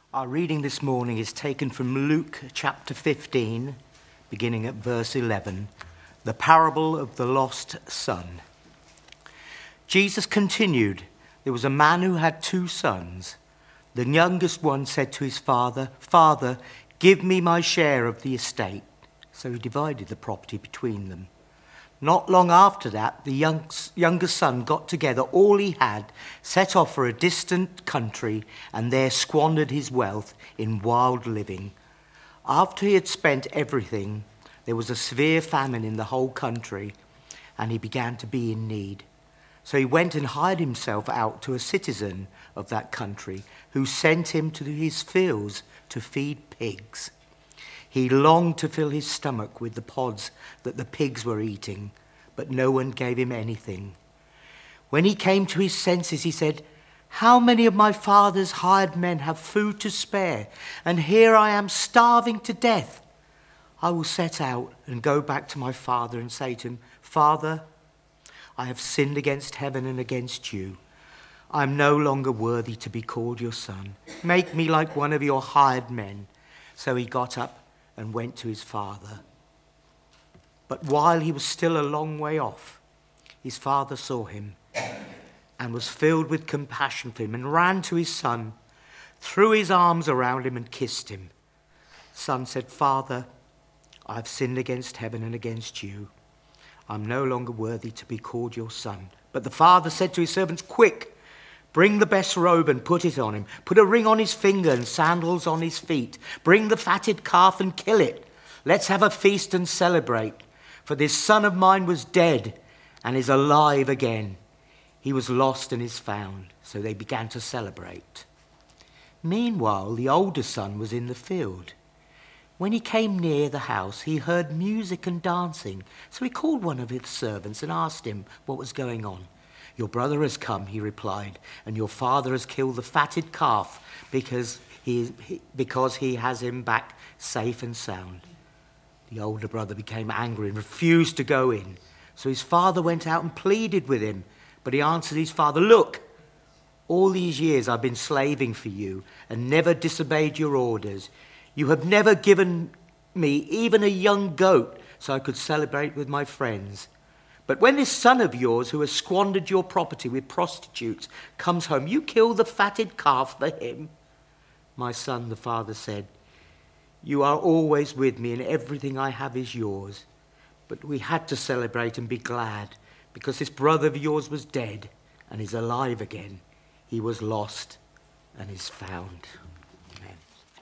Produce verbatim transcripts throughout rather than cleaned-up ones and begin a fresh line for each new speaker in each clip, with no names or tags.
Our reading this morning is taken from Luke chapter fifteen, beginning at verse eleven, the parable of the lost son. Jesus continued, "There was a man who had two sons. The youngest one said to his father, 'Father, give me my share of the estate.' So he divided the property between them. Not long after that, the young, younger son got together all he had, set off for a distant country, and there squandered his wealth in wild living. After he had spent everything, there was a severe famine in the whole country, and he began to be in need. So he went and hired himself out to a citizen of that country, who sent him to his fields to feed pigs. He longed to fill his stomach with the pods that the pigs were eating, but no one gave him anything. When he came to his senses, he said, 'How many of my father's hired men have food to spare, and here I am starving to death? I will set out and go back to my father and say to him, Father, I have sinned against heaven and against you. I am no longer worthy to be called your son. Make me like one of your hired men.' So he got up and went to his father. But while he was still a long way off, his father saw him and was filled with compassion for him and ran to his son, threw his arms around him and kissed him. The son said, 'Father, I have sinned against heaven and against you. I am no longer worthy to be called your son.' But the father said to his servants, 'Quick, bring the best robe and put it on him. Put a ring on his finger and sandals on his feet. Bring the fatted calf and kill it. Let's have a feast and celebrate. For this son of mine was dead and is alive again. He was lost and is found.' So they began to celebrate. Meanwhile, the older son was in the field. When he came near the house, he heard music and dancing. So he called one of his servants and asked him what was going on. 'Your brother has come,' he replied, 'and your father has killed the fatted calf because he, he, because he has him back safe and sound.' The older brother became angry and refused to go in. So his father went out and pleaded with him. But he answered his father, 'Look, all these years I've been slaving for you and never disobeyed your orders. You have never given me even a young goat so I could celebrate with my friends. But when this son of yours, who has squandered your property with prostitutes, comes home, you kill the fatted calf for him.' 'My son,' the father said, 'you are always with me and everything I have is yours. But we had to celebrate and be glad because this brother of yours was dead and is alive again. He was lost and is found.'" Amen.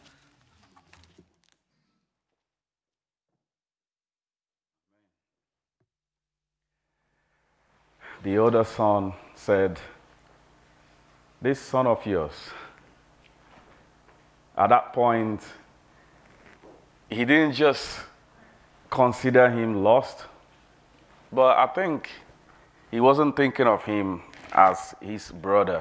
The older son said, "This son of yours," at that point, he didn't just consider him lost, but I think he wasn't thinking of him as his brother.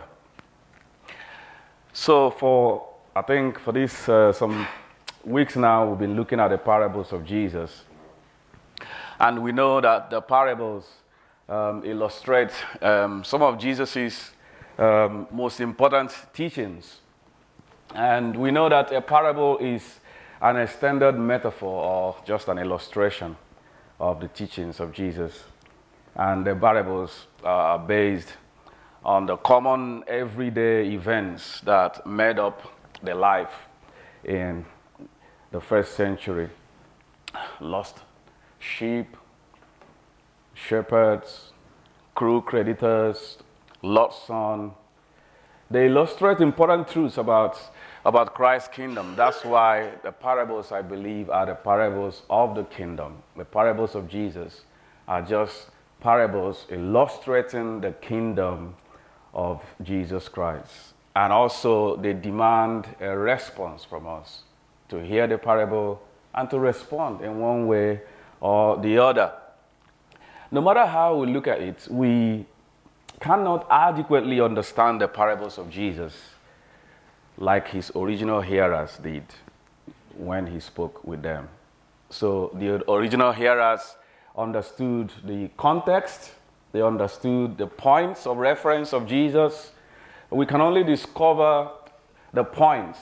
So for, I think for this, uh, some weeks now, we've been looking at the parables of Jesus. And we know that the parables um, illustrate um, some of Jesus's um, most important teachings. And we know that a parable is an extended metaphor or just an illustration of the teachings of Jesus. And the parables are based on the common everyday events that made up the life in the first century. Lost sheep, shepherds, cruel creditors, Lot's son. They illustrate important truths about, about Christ's kingdom. That's why the parables, I believe, are the parables of the kingdom. The parables of Jesus are just parables illustrating the kingdom of Jesus Christ. And also, they demand a response from us to hear the parable and to respond in one way or the other. No matter how we look at it, we cannot adequately understand the parables of Jesus like his original hearers did when he spoke with them. So the original hearers understood the context, they understood the points of reference of Jesus. We can only discover the points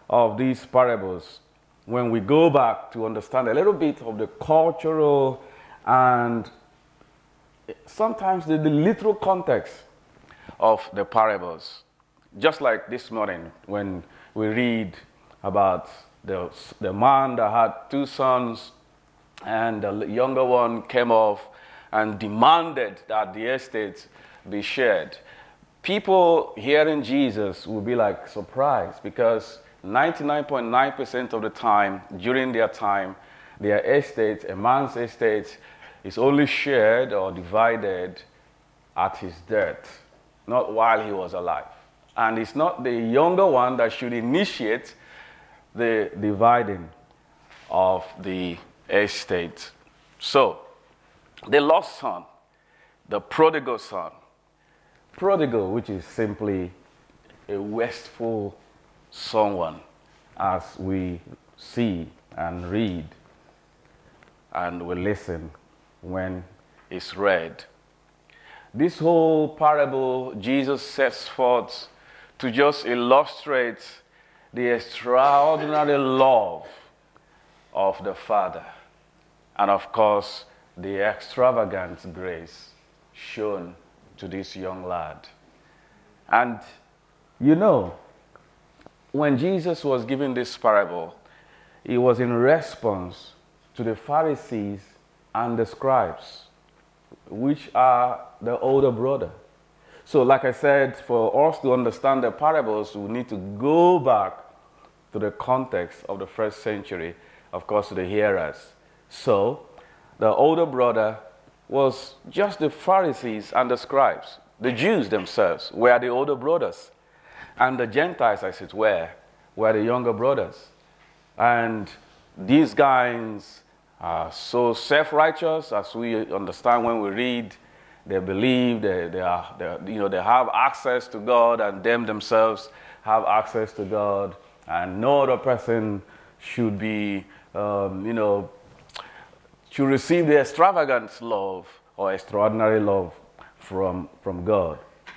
of these parables, when we go back to understand a little bit of the cultural and sometimes the, the literal context of the parables. Just like this morning when we read about the, the man that had two sons, and the younger one came off and demanded that the estate be shared. People hearing Jesus will be like surprised, because ninety-nine point nine percent of the time, during their time, their estate, a man's estate, is only shared or divided at his death, not while he was alive. And it's not the younger one that should initiate the dividing of the estate. So, the lost son, the prodigal son. Prodigal, which is simply a wasteful someone, as we see and read and we listen when it's read. This whole parable Jesus sets forth to just illustrate the extraordinary love of the Father, and of course the extravagant grace shown to this young lad. And you know, when Jesus was giving this parable, it was in response to the Pharisees and the scribes, which are the older brother. So like I said, for us to understand the parables, we need to go back to the context of the first century, of course, to the hearers. So the older brother was just the Pharisees and the scribes. The Jews themselves were the older brothers, and the Gentiles, as it were, were the younger brothers. And these guys are so self-righteous, as we understand when we read. They believe they, they are, they, you know, they have access to God, and them themselves have access to God, and no other person should be, um, you know, should receive the extravagant love or extraordinary love from, from God.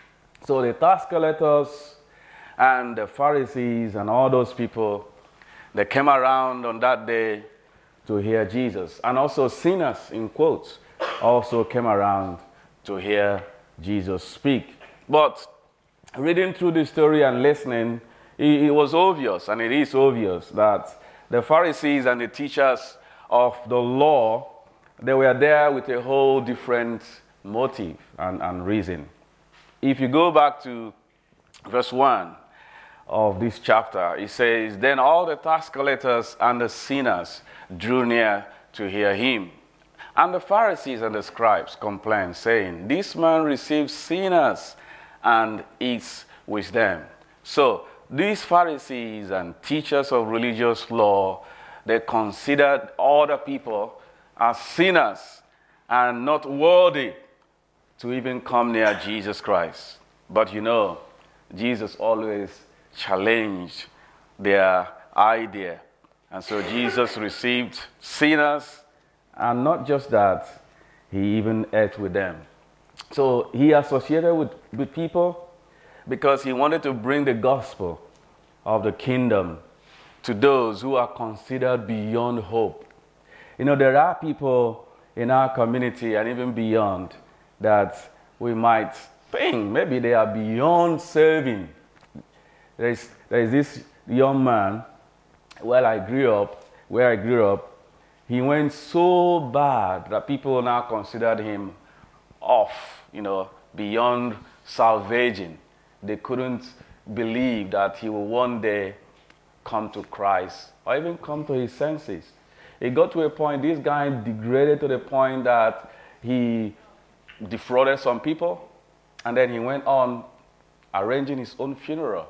So the tax collectors and the Pharisees and all those people, they came around on that day to hear Jesus. And also sinners, in quotes, also came around to hear Jesus speak. But reading through the story and listening, it, it was obvious, and it is obvious, that the Pharisees and the teachers of the law, they were there with a whole different motive and, and reason. If you go back to verse one of this chapter, it says, "Then all the tax collectors and the sinners drew near to hear him. And the Pharisees and the scribes complained, saying, 'This man receives sinners and eats with them.'" So these Pharisees and teachers of religious law, they considered other people as sinners and not worthy to even come near Jesus Christ. But you know, Jesus always challenged their idea. And so Jesus received sinners, and not just that, he even ate with them. So he associated with, with people because he wanted to bring the gospel of the kingdom to those who are considered beyond hope. You know, there are people in our community and even beyond that we might think maybe they are beyond saving. There is, there is this young man, where I grew up, where I grew up, he went so bad that people now considered him off, you know, beyond salvaging. They couldn't believe that he will one day come to Christ or even come to his senses. It got to a point, this guy degraded to the point that he defrauded some people, and then he went on arranging his own funeral.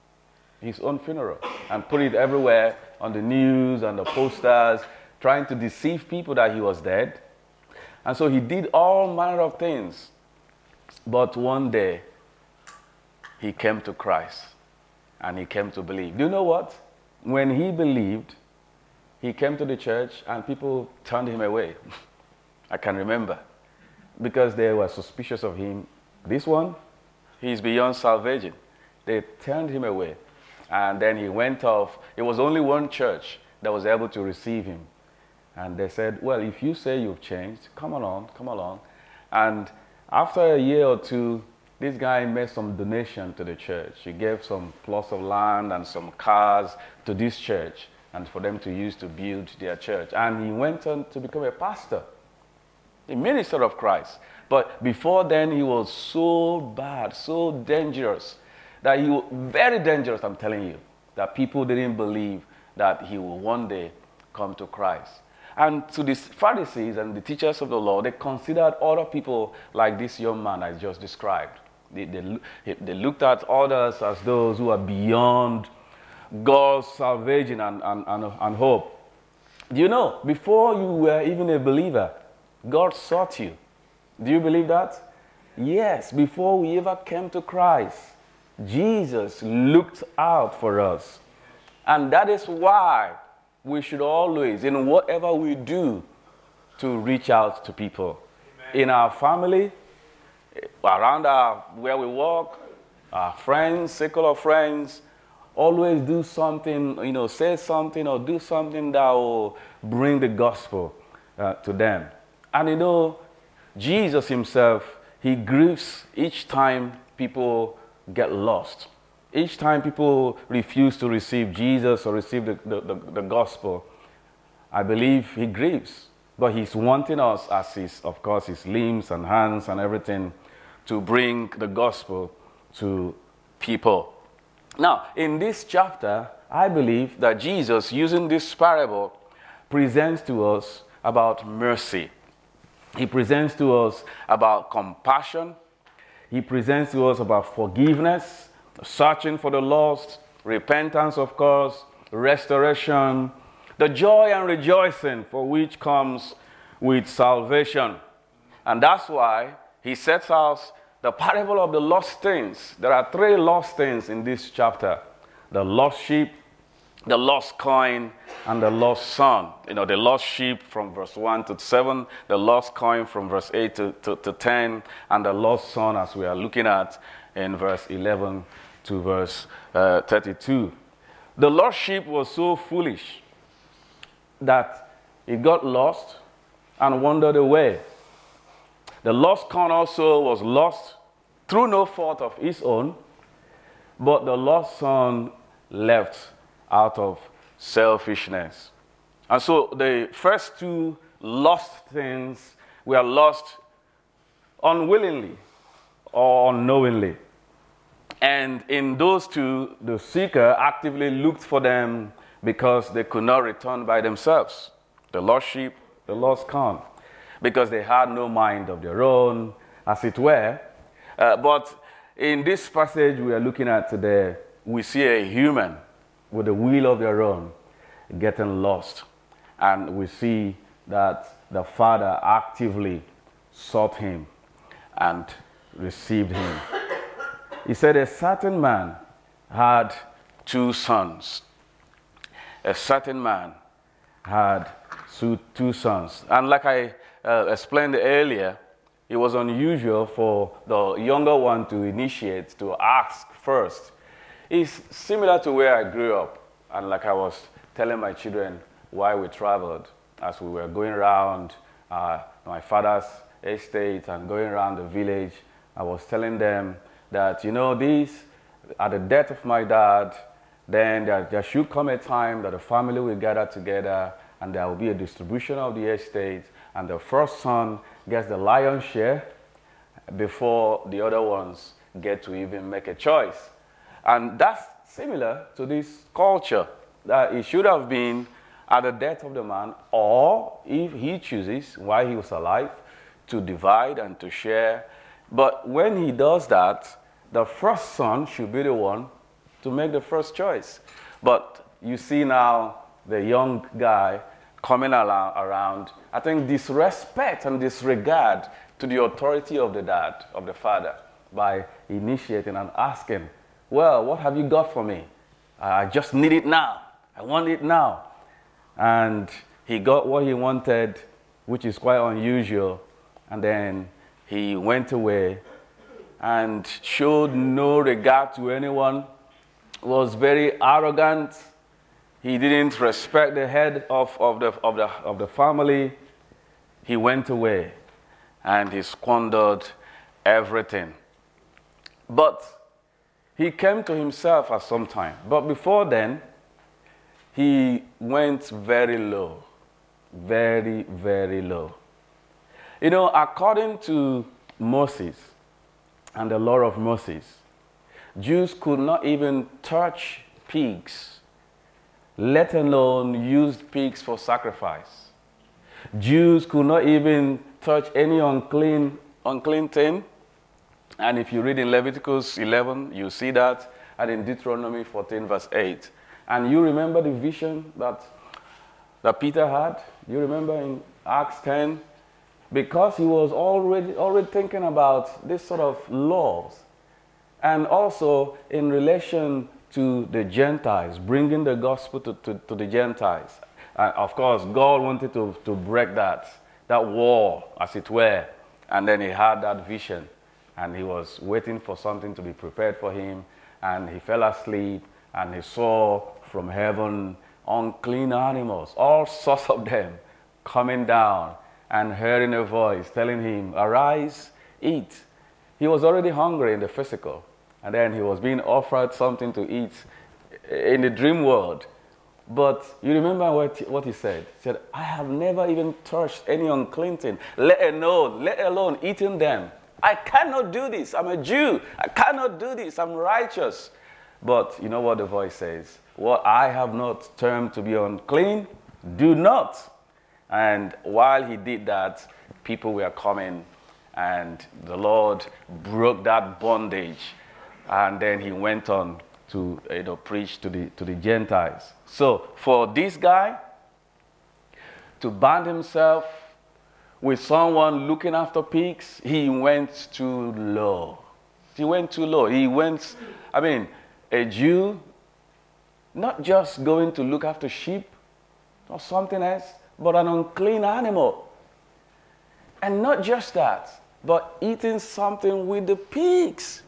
His own funeral, and put it everywhere on the news and the posters, trying to deceive people that he was dead. And so he did all manner of things. But one day, he came to Christ, and he came to believe. Do you know what? When he believed, he came to the church, and people turned him away. I can remember, because they were suspicious of him. This one, he's beyond salvation. They turned him away. And then he went off. It was only one church that was able to receive him. And they said, well, if you say you've changed, come along, come along. And after a year or two, this guy made some donation to the church. He gave some plots of land and some cars to this church and for them to use to build their church. And he went on to become a pastor, a minister of Christ. But before then, he was so bad, so dangerous, that he was very dangerous, I'm telling you, that people didn't believe that he will one day come to Christ. And to the Pharisees and the teachers of the law, they considered other people like this young man I just described. They, they, they looked at others as those who are beyond God's salvation and, and, and, and hope. Do you know, before you were even a believer, God sought you. Do you believe that? Yes, before we ever came to Christ, Jesus looked out for us. And that is why we should always, in whatever we do, to reach out to people. Amen. In our family, around our, where we work, our friends, circle of friends, always do something, you know, say something or do something that will bring the gospel uh, to them. And you know, Jesus himself, he grieves each time people get lost. Each time people refuse to receive Jesus or receive the, the, the, the gospel, I believe he grieves. But he's wanting us as his, of course, his limbs and hands and everything to bring the gospel to people. Now, in this chapter, I believe that Jesus, using this parable, presents to us about mercy. He presents to us about compassion. He presents to us about forgiveness, searching for the lost, repentance, of course, restoration, the joy and rejoicing for which comes with salvation. And that's why he sets out the parable of the lost things. There are three lost things in this chapter: the lost sheep, the lost coin, and the lost son. You know, the lost sheep from verse one to seven, the lost coin from verse eight to, to, to ten, and the lost son, as we are looking at in verse eleven to verse uh, thirty-two. The lost sheep was so foolish that it got lost and wandered away. The lost coin also was lost through no fault of his own, but the lost son left out of selfishness. And so the first two lost things were lost unwillingly or unknowingly. And in those two, the seeker actively looked for them because they could not return by themselves. The lost sheep, the lost coin, because they had no mind of their own, as it were. Uh, but in this passage we are looking at today, we see a human with a will of their own getting lost. And we see that the father actively sought him and received him. He said a certain man had two sons. A certain man had two, two sons. And like I uh, explained earlier, it was unusual for the younger one to initiate, to ask first. It's similar to where I grew up. And like I was telling my children why we traveled, as we were going around uh, my father's estate and going around the village, I was telling them that, you know, this, at the death of my dad, then there, there should come a time that the family will gather together and there will be a distribution of the estate, and the first son gets the lion's share before the other ones get to even make a choice. And that's similar to this culture, that it should have been at the death of the man, or if he chooses, while he was alive, to divide and to share. But when he does that, the first son should be the one to make the first choice. But you see now the young guy coming around, I think, disrespect and disregard to the authority of the dad, of the father, by initiating and asking, well, what have you got for me? I just need it now. I want it now. And he got what he wanted, which is quite unusual. And then he went away and showed no regard to anyone, was very arrogant. He didn't respect the head of, of, the, of, the, of the family. He went away and he squandered everything. But he came to himself at some time. But before then, he went very low. Very, very low. You know, according to Moses and the law of Moses, Jews could not even touch pigs, let alone use pigs for sacrifice. Jews could not even touch any unclean, unclean thing. And if you read in Leviticus eleven, you see that, and in Deuteronomy fourteen, verse eight. And you remember the vision that, that Peter had? You remember in Acts ten? Because he was already, already thinking about this sort of laws. And also in relation to the Gentiles, bringing the gospel to, to, to the Gentiles. And of course, God wanted to, to break that, that wall, as it were. And then he had that vision. And he was waiting for something to be prepared for him. And he fell asleep. And he saw from heaven unclean animals, all sorts of them, coming down and hearing a voice telling him, arise, eat. He was already hungry in the physical. And then he was being offered something to eat in the dream world. But you remember what, what he said? He said, I have never even touched any unclean thing, let alone, let alone eating them. I cannot do this. I'm a Jew. I cannot do this. I'm righteous. But you know what the voice says? What I have not termed to be unclean, do not. And while he did that, people were coming, and the Lord broke that bondage. And then he went on to you know, preach to the, to the Gentiles. So for this guy to band himself with someone looking after pigs, he went too low. He went too low. He went, I mean, a Jew, not just going to look after sheep or something else, but an unclean animal. And not just that, but eating something with the pigs.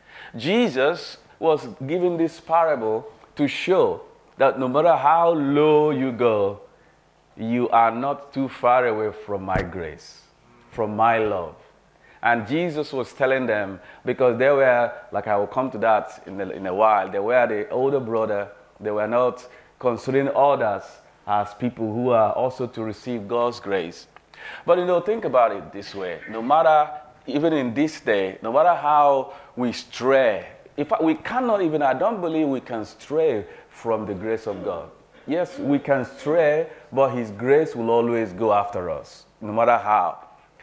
Jesus was giving this parable to show that no matter how low you go, you are not too far away from my grace, from my love. And Jesus was telling them, because they were, like I will come to that in a, in a while, they were the older brother, they were not considering others as people who are also to receive God's grace. But you know, think about it this way. No matter, even in this day, no matter how we stray, in fact, we cannot even, I don't believe we can stray from the grace of God. Yes, we can stray, but his grace will always go after us, no matter how.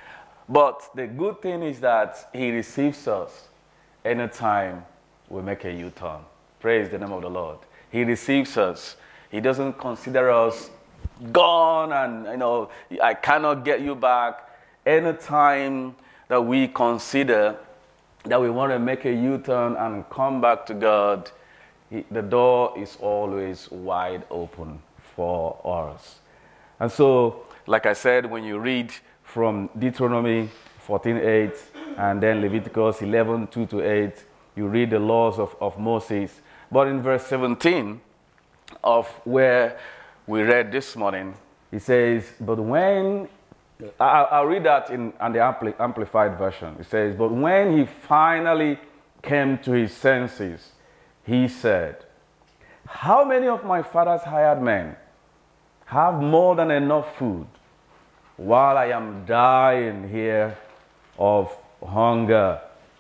But the good thing is that he receives us anytime we make a U-turn. Praise the name of the Lord. He receives us. He doesn't consider us gone and, you know, I cannot get you back. Anytime that we consider that we want to make a U-turn and come back to God, he, the door is always wide open for us. And so, like I said, when you read from Deuteronomy fourteen eight and then Leviticus eleven two to eight, you read the laws of, of Moses. But in verse seventeen of where we read this morning, it says, but when, I, I'll read that in, in the ampli, Amplified Version. It says, but when he finally came to his senses, he said, how many of my father's hired men have more than enough food while I am dying here of hunger?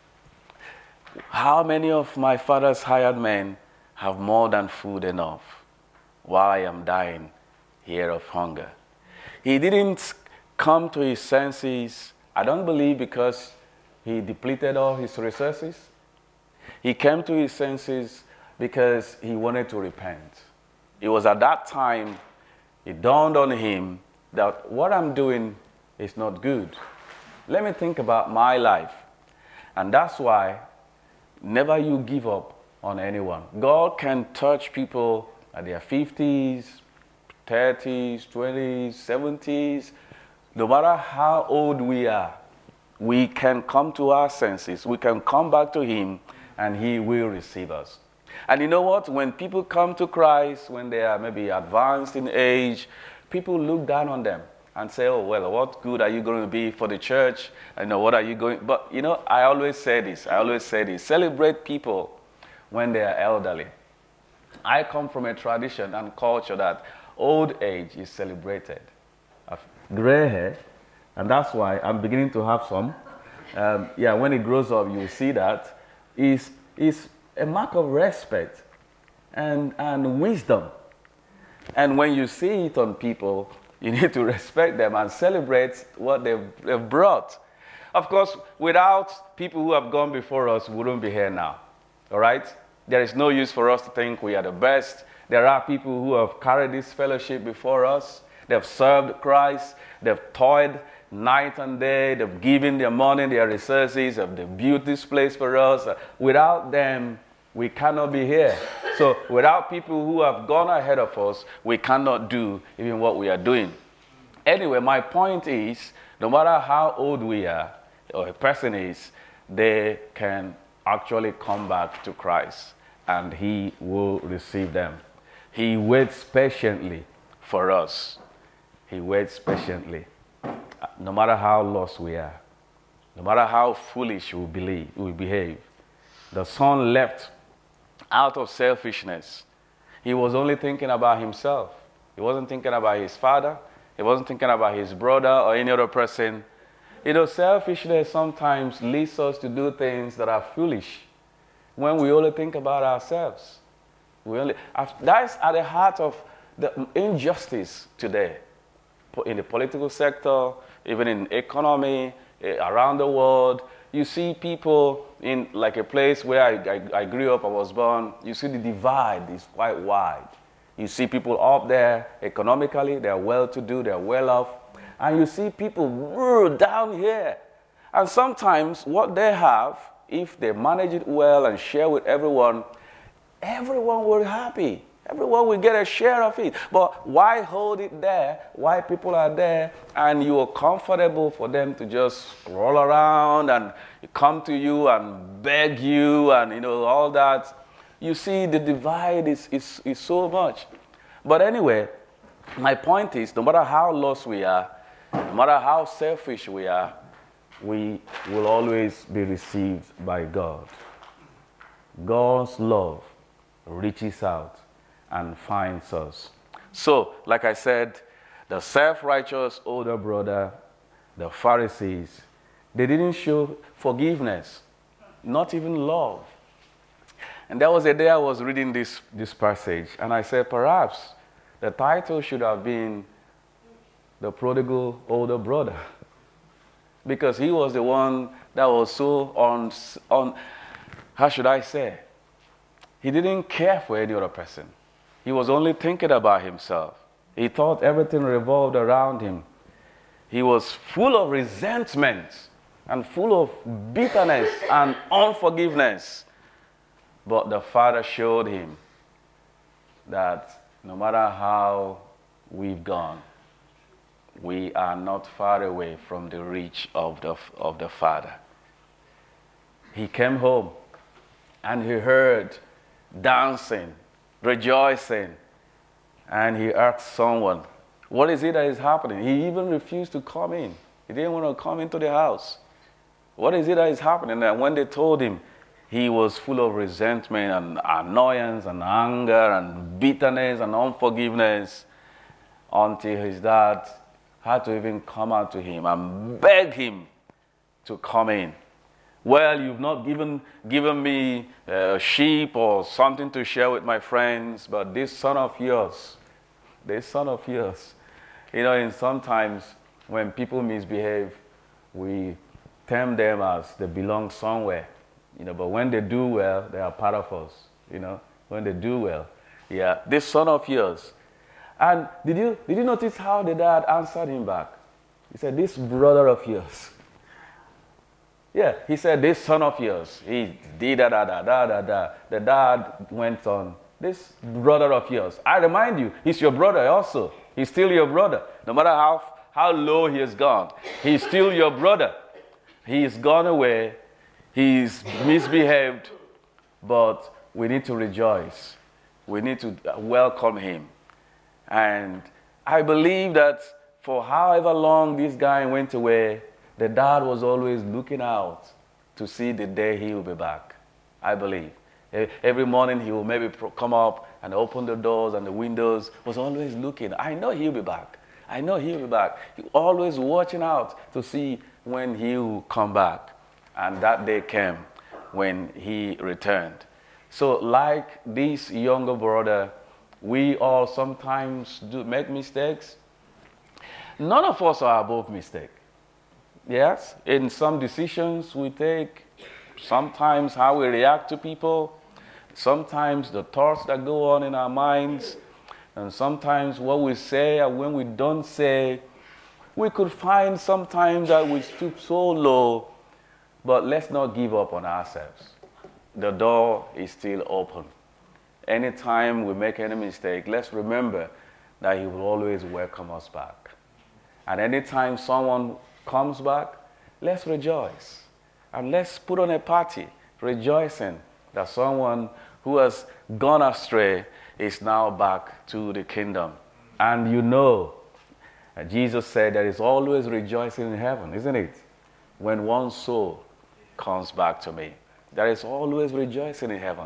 How many of my father's hired men have more than food enough while I am dying here of hunger? He didn't come to his senses, I don't believe, because he depleted all his resources. He came to his senses because he wanted to repent. It was at that time it dawned on him that what I'm doing is not good. Let me think about my life. And that's why never you give up on anyone. God can touch people at their fifties, thirties, twenties, seventies. No matter how old we are, we can come to our senses. We can come back to him and he will receive us. And you know what? When people come to Christ, when they are maybe advanced in age, people look down on them and say, oh, well, what good are you going to be for the church? I know, what are you going... But, you know, I always say this. I always say this. Celebrate people when they are elderly. I come from a tradition and culture that old age is celebrated. I've gray hair, and that's why I'm beginning to have some. Um, yeah, when it grows up, you'll see that. Is is a mark of respect and, and wisdom. And when you see it on people, you need to respect them and celebrate what they've, they've brought. Of course, without people who have gone before us, we wouldn't be here now. All right? There is no use for us to think we are the best. There are people who have carried this fellowship before us. They've served Christ. They've toiled night and day. They've given their money, their resources. They've built this place for us. Without them, we cannot be here. So without people who have gone ahead of us, we cannot do even what we are doing. Anyway, my point is, no matter how old we are, or a person is, they can actually come back to Christ, and he will receive them. He waits patiently for us. He waits patiently. No matter how lost we are, no matter how foolish we believe, we behave. The son left out of selfishness. He was only thinking about himself. He wasn't thinking about his father. He wasn't thinking about his brother or any other person. You know, selfishness sometimes leads us to do things that are foolish when we only think about ourselves. We only, that's at the heart of the injustice today. In the political sector, even in economy, around the world, you see people in like a place where I, I, I grew up, I was born, you see the divide is quite wide. You see people up there economically, they're well-to-do, they're well off. And you see people down here. And sometimes what they have, if they manage it well and share with everyone, everyone will be happy. Everyone will get a share of it. But why hold it there? Why people are there and you are comfortable for them to just roll around and come to you and beg you and, you know, all that. You see, the divide is, is, is so much. But anyway, my point is, no matter how lost we are, no matter how selfish we are, we will always be received by God. God's love reaches out and finds us. So, like I said, the self-righteous older brother, the Pharisees, they didn't show forgiveness, not even love. And there was a day I was reading this, this passage, and I said, perhaps the title should have been The Prodigal Older Brother. Because he was the one that was so on, on, how should I say? He didn't care for any other person. He was only thinking about himself. He thought everything revolved around him. He was full of resentment and full of bitterness and unforgiveness. But the Father showed him that no matter how we've gone, we are not far away from the reach of the, of the Father. He came home and he heard dancing, rejoicing, and he asked someone, what is it that is happening? He even refused to come in. He didn't want to come into the house. What is it that is happening? And when they told him, he was full of resentment and annoyance and anger and bitterness and unforgiveness, until his dad had to even come out to him and beg him to come in. Well, you've not given, given me a sheep or something to share with my friends, but this son of yours, this son of yours. You know, and sometimes when people misbehave, we term them as they belong somewhere. You know, but when they do well, they are part of us. You know, when they do well, yeah, this son of yours. And did you did you notice how the dad answered him back? He said, this brother of yours. Yeah, he said, this son of yours, he did da da da da da da. The dad went on, this brother of yours. I remind you, he's your brother also. He's still your brother. No matter how, how low he has gone, he's still your brother. He's gone away, he's misbehaved, but we need to rejoice. We need to welcome him. And I believe that for however long this guy went away, the dad was always looking out to see the day he will be back. I believe. Every morning he will maybe come up and open the doors and the windows, was always looking. I know he'll be back. I know he'll be back. He always watching out to see when he will come back. And that day came when he returned. So like this younger brother, we all sometimes do make mistakes. None of us are above mistake. Yes, in some decisions we take, sometimes how we react to people, sometimes the thoughts that go on in our minds, and sometimes what we say and when we don't say, we could find sometimes that we stoop so low, but let's not give up on ourselves. The door is still open. Anytime we make any mistake, let's remember that he will always welcome us back. And anytime someone comes back, let's rejoice. And let's put on a party, rejoicing that someone who has gone astray is now back to the kingdom. And you know, Jesus said there is always rejoicing in heaven, isn't it? When one soul comes back to me. There is always rejoicing in heaven.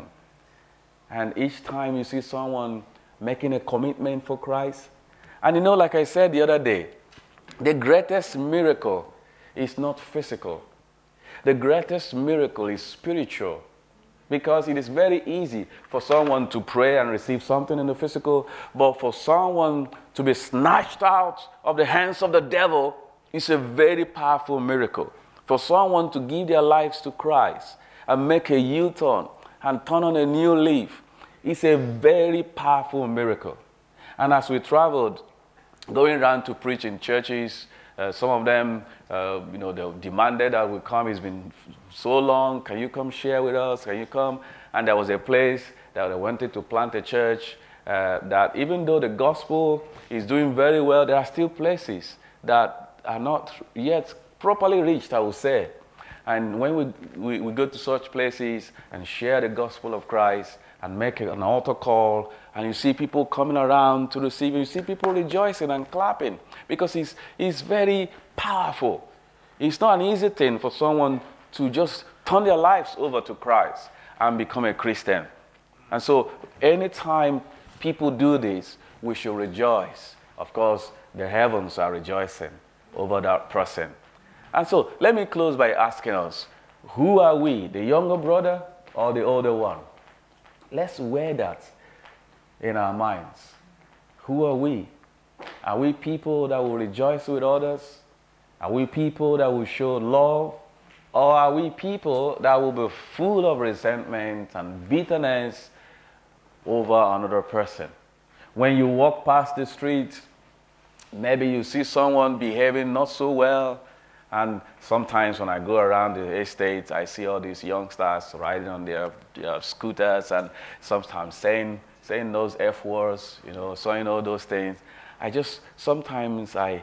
And each time you see someone making a commitment for Christ, and you know, like I said the other day, the greatest miracle is not physical. The greatest miracle is spiritual, because it is very easy for someone to pray and receive something in the physical, but for someone to be snatched out of the hands of the devil is a very powerful miracle. For someone to give their lives to Christ and make a U-turn and turn on a new leaf is a very powerful miracle. And as we traveled, going around to preach in churches, uh, some of them, uh, you know, they demanded that we come. It's been so long. Can you come share with us? Can you come? And there was a place that they wanted to plant a church uh, that even though the gospel is doing very well, there are still places that are not yet properly reached, I would say. And when we, we, we go to such places and share the gospel of Christ and make an altar call, and you see people coming around to receive it, you see people rejoicing and clapping, because it's, it's very powerful. It's not an easy thing for someone to just turn their lives over to Christ and become a Christian. And so anytime people do this, we should rejoice. Of course, the heavens are rejoicing over that person. And so let me close by asking us, who are we, the younger brother or the older one? Let's wear that in our minds. Who are we? Are we people that will rejoice with others? Are we people that will show love? Or are we people that will be full of resentment and bitterness over another person? When you walk past the street, maybe you see someone behaving not so well. And sometimes when I go around the estate, I see all these youngsters riding on their, their scooters and sometimes saying saying those F words, you know, saying all those things. I just, sometimes I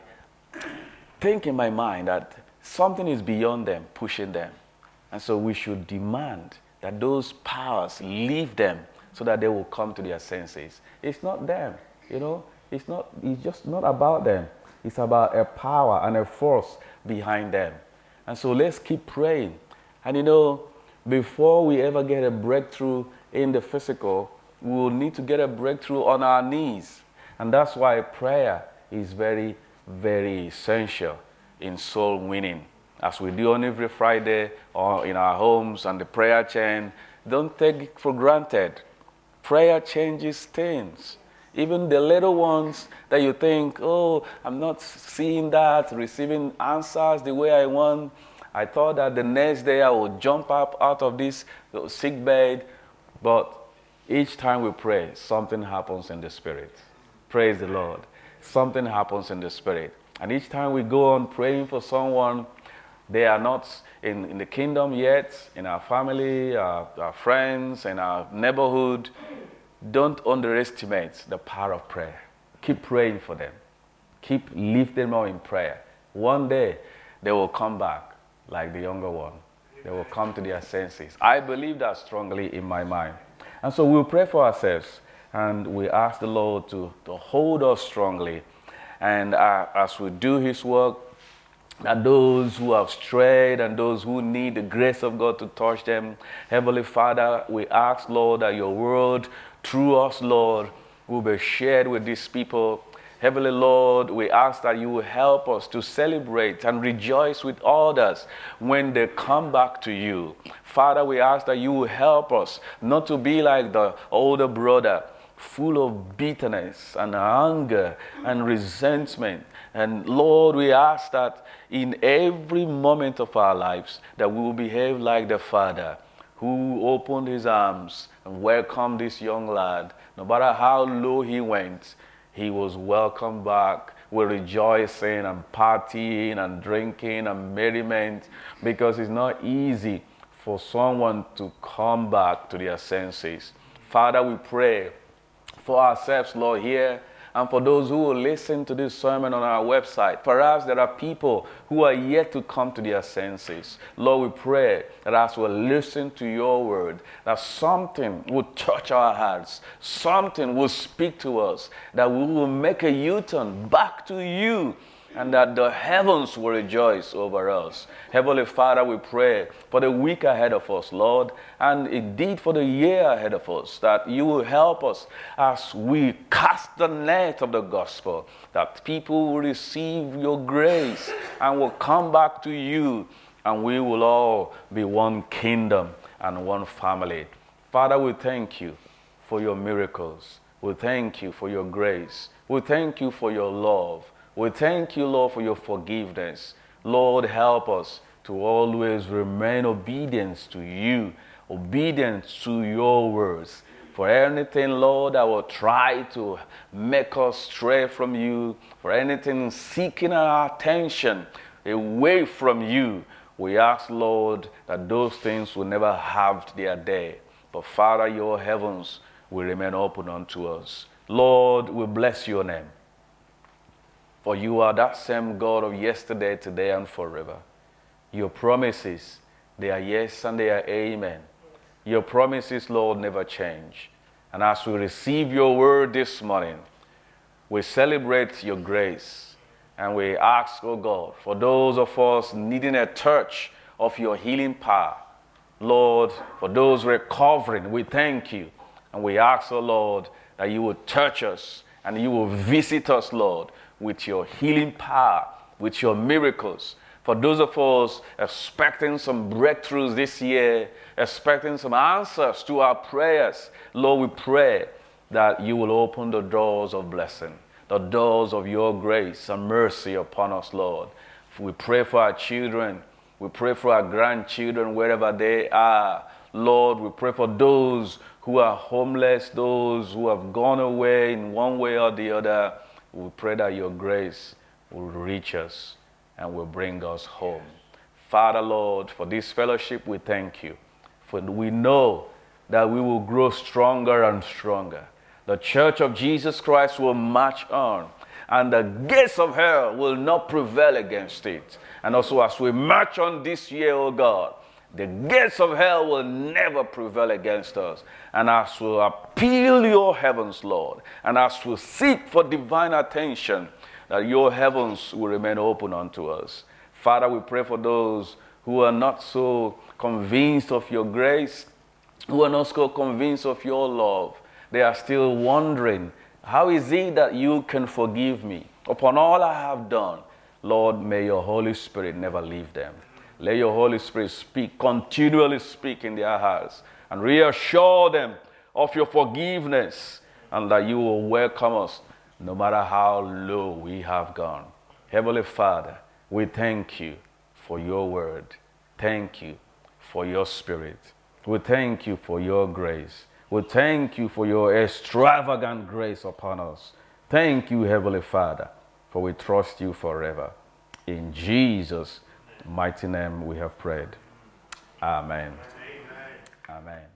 think in my mind that something is beyond them, pushing them. And so we should demand that those powers leave them so that they will come to their senses. It's not them, you know, it's not, it's just not about them. It's about a power and a force behind them. And so let's keep praying. And you know, before we ever get a breakthrough in the physical, we will need to get a breakthrough on our knees. And that's why prayer is very, very essential in soul winning. As we do on every Friday or in our homes and the prayer chain, don't take it for granted. Prayer changes things. Even the little ones that you think, oh, I'm not seeing that, receiving answers the way I want. I thought that the next day I would jump up out of this sick bed. But each time we pray, something happens in the spirit. Praise the Lord. Something happens in the spirit. And each time we go on praying for someone, they are not in, in the kingdom yet, in our family, our, our friends, in our neighborhood. Don't underestimate the power of prayer. Keep praying for them. Keep lifting them up in prayer. One day, they will come back like the younger one. They will come to their senses. I believe that strongly in my mind. And so we'll pray for ourselves, and we ask the Lord to, to hold us strongly. And uh, as we do his work, that those who have strayed and those who need the grace of God to touch them, Heavenly Father, we ask, Lord, that your word through us, Lord, will be shared with these people. Heavenly Lord, we ask that you will help us to celebrate and rejoice with others when they come back to you. Father, we ask that you will help us not to be like the older brother, full of bitterness and anger and resentment. And Lord, we ask that in every moment of our lives that we will behave like the father who opened his arms and welcomed this young lad. No matter how low he went, he was welcomed back with rejoicing and partying and drinking and merriment, because it's not easy for someone to come back to their senses. Father, we pray for ourselves, Lord, here, and for those who will listen to this sermon on our website. Perhaps there are people who are yet to come to their senses. Lord, we pray that as we listen to your word, that something will touch our hearts, something will speak to us, that we will make a U-turn back to you, and that the heavens will rejoice over us. Heavenly Father, we pray for the week ahead of us, Lord, and indeed for the year ahead of us, that you will help us as we cast the net of the gospel, that people will receive your grace and will come back to you, and we will all be one kingdom and one family. Father, we thank you for your miracles. We thank you for your grace. We thank you for your love. We thank you, Lord, for your forgiveness. Lord, help us to always remain obedient to you, obedient to your words. For anything, Lord, that will try to make us stray from you, for anything seeking our attention away from you, we ask, Lord, that those things will never have their day. But Father, your heavens will remain open unto us. Lord, we bless your name. For you are that same God of yesterday, today, and forever. Your promises, they are yes and they are amen. Your promises, Lord, never change. And as we receive your word this morning, we celebrate your grace. And we ask, oh God, for those of us needing a touch of your healing power, Lord, for those recovering, we thank you. And we ask, oh Lord, that you will touch us and you will visit us, Lord, with your healing power, with your miracles. For those of us expecting some breakthroughs this year, expecting some answers to our prayers, Lord, we pray that you will open the doors of blessing, the doors of your grace and mercy upon us, Lord. We pray for our children. We pray for our grandchildren wherever they are. Lord, we pray for those who are homeless, those who have gone away in one way or the other. We pray that your grace will reach us and will bring us home. Father, Lord, for this fellowship, we thank you. For we know that we will grow stronger and stronger. The church of Jesus Christ will march on, and the gates of hell will not prevail against it. And also as we march on this year, oh God, the gates of hell will never prevail against us. And as we appeal your heavens, Lord, and as we seek for divine attention, that your heavens will remain open unto us. Father, we pray for those who are not so convinced of your grace, who are not so convinced of your love. They are still wondering, how is it that you can forgive me upon all I have done? Lord, may your Holy Spirit never leave them. Let your Holy Spirit speak, continually speak in their hearts, and reassure them of your forgiveness, and that you will welcome us no matter how low we have gone. Heavenly Father, we thank you for your word. Thank you for your spirit. We thank you for your grace. We thank you for your extravagant grace upon us. Thank you, Heavenly Father, for we trust you forever. In Jesus' mighty name we have prayed. Amen. Amen. Amen.